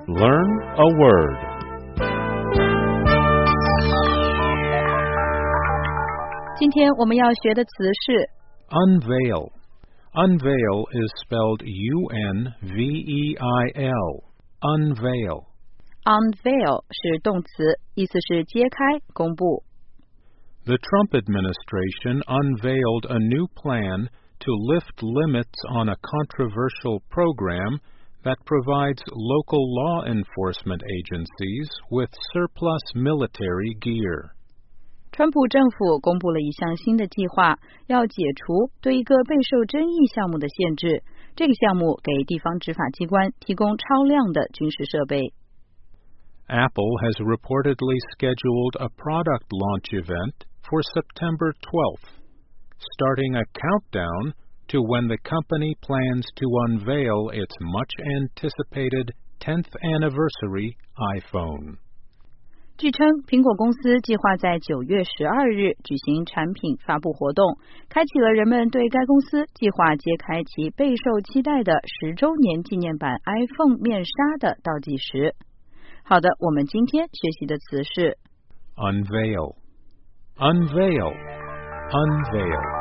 Learn a word. 今天我们要学的词是 Unveil. Unveil is spelled U-N-V-E-I-L. Unveil. unveil 是动词，意思是揭开、公布。 The Trump administration unveiled a new plan to lift limits on a controversial program that provides local law enforcement agencies with surplus military gear. 川普政府公布了一项新的计划，要解除对一个备受争议项目的限制。这个项目给地方执法机关提供超量的军事设备。 Apple has reportedly scheduled a product launch event for September 12th, starting a countdown to when the company plans to unveil its much-anticipated 10th anniversary iPhone. 据称，苹果公司计划在9月12日举行产品发布活动，开启了人们对该公司计划揭开其备受期待的10周年纪念版 iPhone 面纱的倒计时。好的，我们今天学习的词是 Unveil. Unveil. Unveil.